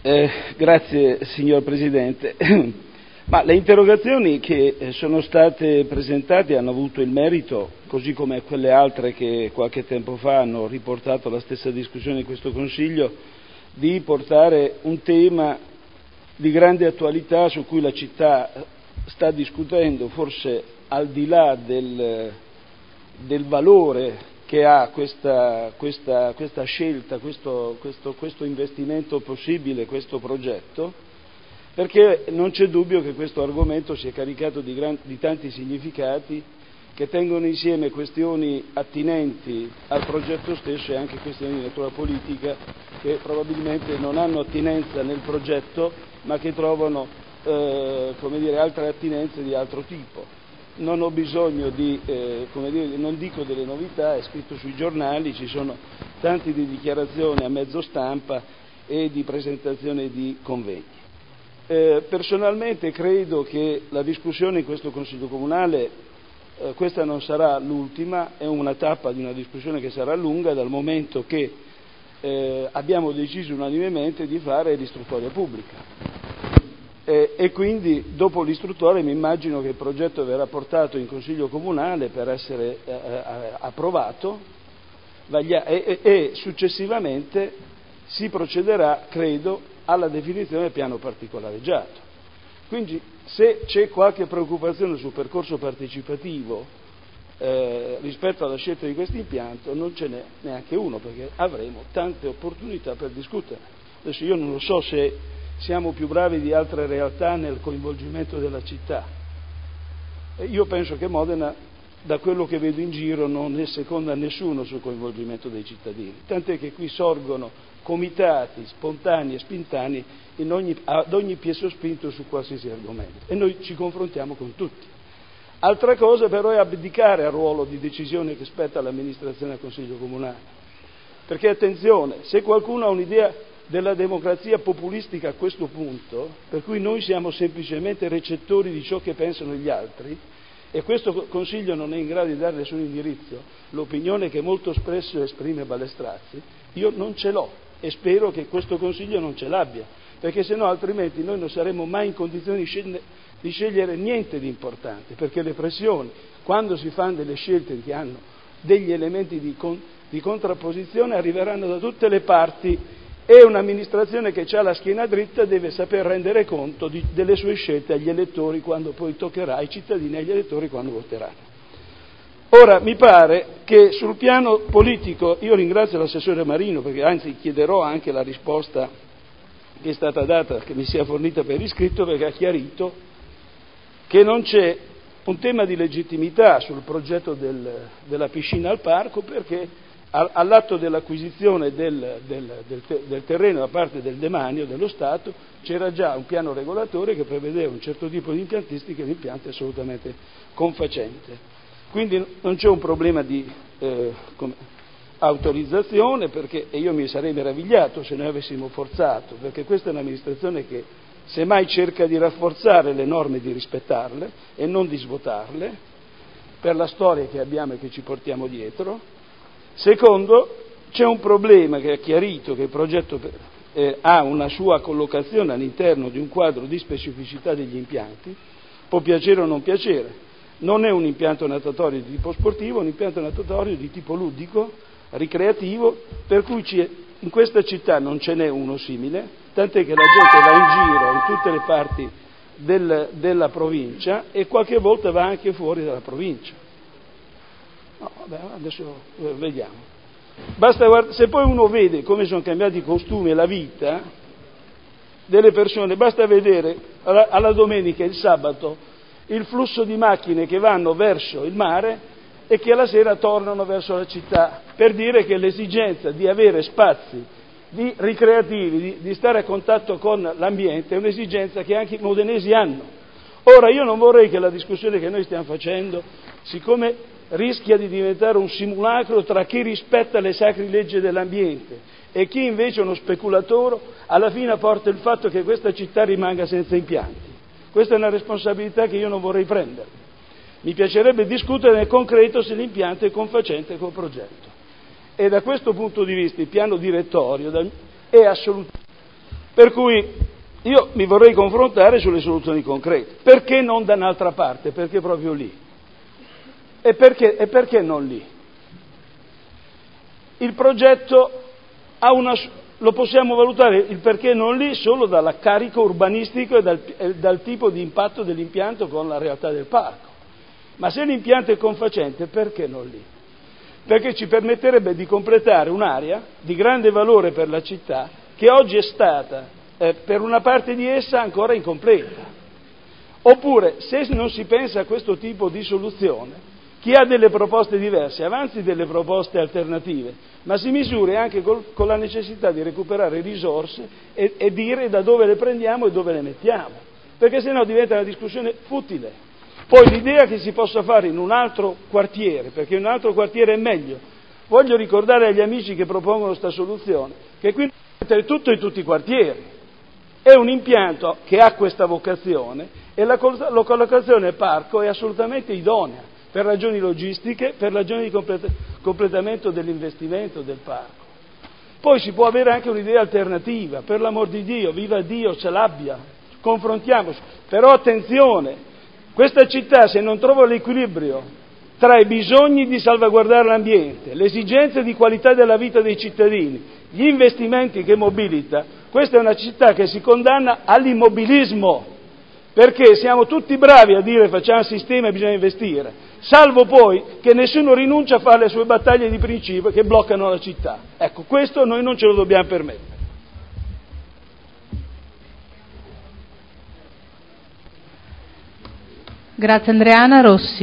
Grazie signor Presidente. Ma le interrogazioni che sono state presentate hanno avuto il merito, così come quelle altre che qualche tempo fa hanno riportato la stessa discussione in questo Consiglio, di portare un tema di grande attualità su cui la città sta discutendo, forse al di là del valore che ha questa scelta, questo investimento possibile, questo progetto, perché non c'è dubbio che questo argomento sia caricato di tanti significati che tengono insieme questioni attinenti al progetto stesso e anche questioni di natura politica che probabilmente non hanno attinenza nel progetto ma che trovano altre attinenze di altro tipo. Non ho bisogno non dico delle novità, è scritto sui giornali, ci sono tanti di dichiarazioni a mezzo stampa e di presentazione di convegni. Personalmente credo che la discussione in questo Consiglio Comunale, questa non sarà l'ultima, è una tappa di una discussione che sarà lunga dal momento che abbiamo deciso unanimemente di fare l'istruttoria pubblica. E quindi dopo l'istruttoria mi immagino che il progetto verrà portato in Consiglio Comunale per essere approvato e successivamente si procederà, credo, alla definizione del piano particolareggiato. Quindi se c'è qualche preoccupazione sul percorso partecipativo rispetto alla scelta di questo impianto, non ce n'è neanche uno, perché avremo tante opportunità per discutere. Adesso io non lo so se siamo più bravi di altre realtà nel coinvolgimento della città. Io penso che Modena, da quello che vedo in giro, non è seconda a nessuno sul coinvolgimento dei cittadini, tant'è che qui sorgono comitati spontanei e spintanei ad ogni piè sospinto su qualsiasi argomento e noi ci confrontiamo con tutti. Altra cosa però è abdicare al ruolo di decisione che spetta all'amministrazione e al Consiglio Comunale, perché attenzione, se qualcuno ha un'idea della democrazia populistica a questo punto, per cui noi siamo semplicemente recettori di ciò che pensano gli altri, e questo Consiglio non è in grado di dare nessun indirizzo, l'opinione che molto spesso esprime Balestrazzi, io non ce l'ho e spero che questo Consiglio non ce l'abbia, perché se no altrimenti noi non saremo mai in condizione di scegliere niente di importante, perché le pressioni, quando si fanno delle scelte che hanno degli elementi di contrapposizione, arriveranno da tutte le parti. E un'amministrazione che ha la schiena dritta deve saper rendere conto delle sue scelte agli elettori quando poi toccherà ai cittadini e agli elettori quando voteranno. Ora, mi pare che sul piano politico, io ringrazio l'assessore Marino, perché anzi chiederò anche la risposta che è stata data, che mi sia fornita per iscritto, perché ha chiarito che non c'è un tema di legittimità sul progetto della piscina al parco, perché all'atto dell'acquisizione del terreno da parte del demanio dello Stato c'era già un piano regolatore che prevedeva un certo tipo di impiantistica e l'impianto è assolutamente confacente. Quindi non c'è un problema di autorizzazione, e io mi sarei meravigliato se noi avessimo forzato, perché questa è un'amministrazione che semmai cerca di rafforzare le norme e di rispettarle e non di svuotarle per la storia che abbiamo e che ci portiamo dietro. Secondo, c'è un problema che ha chiarito, che il progetto ha una sua collocazione all'interno di un quadro di specificità degli impianti, può piacere o non piacere, non è un impianto natatorio di tipo sportivo, è un impianto natatorio di tipo ludico, ricreativo, per cui in questa città non ce n'è uno simile, tant'è che la gente va in giro in tutte le parti della provincia e qualche volta va anche fuori dalla provincia. No, vabbè, adesso vediamo. Basta se poi uno vede come sono cambiati i costumi e la vita delle persone, basta vedere alla domenica e il sabato il flusso di macchine che vanno verso il mare e che alla sera tornano verso la città, per dire che l'esigenza di avere spazi ricreativi, di stare a contatto con l'ambiente è un'esigenza che anche i modenesi hanno. Ora io non vorrei che la discussione che noi stiamo facendo, siccome rischia di diventare un simulacro tra chi rispetta le sacre leggi dell'ambiente e chi invece è uno speculatore, alla fine porta il fatto che questa città rimanga senza impianti. Questa è una responsabilità che io non vorrei prendere. Mi piacerebbe discutere nel concreto se l'impianto è confacente col progetto. E da questo punto di vista il piano direttorio è assolutamente Per cui io mi vorrei confrontare sulle soluzioni concrete. Perché non da un'altra parte? Perché proprio lì? E perché non lì? Il progetto lo possiamo valutare il perché non lì solo dall'accarico urbanistico e dal tipo di impatto dell'impianto con la realtà del parco. Ma se l'impianto è confacente, perché non lì? Perché ci permetterebbe di completare un'area di grande valore per la città che oggi è stata, per una parte di essa, ancora incompleta. Oppure, se non si pensa a questo tipo di soluzione, chi ha delle proposte diverse avanzi delle proposte alternative, ma si misuri anche con la necessità di recuperare risorse e dire da dove le prendiamo e dove le mettiamo, perché sennò diventa una discussione futile. Poi l'idea che si possa fare in un altro quartiere, perché in un altro quartiere è meglio, voglio ricordare agli amici che propongono questa soluzione, che qui è tutto in tutti i quartieri, è un impianto che ha questa vocazione e la collocazione parco è assolutamente idonea, per ragioni logistiche, per ragioni di completamento dell'investimento del parco. Poi si può avere anche un'idea alternativa, per l'amor di Dio, viva Dio, ce l'abbia, confrontiamoci, però attenzione, questa città se non trova l'equilibrio tra i bisogni di salvaguardare l'ambiente, le esigenze di qualità della vita dei cittadini, gli investimenti che mobilita, questa è una città che si condanna all'immobilismo, perché siamo tutti bravi a dire facciamo il sistema e bisogna investire, salvo poi che nessuno rinuncia a fare le sue battaglie di principio che bloccano la città. Ecco, questo noi non ce lo dobbiamo permettere. Grazie Andreana. Rossi.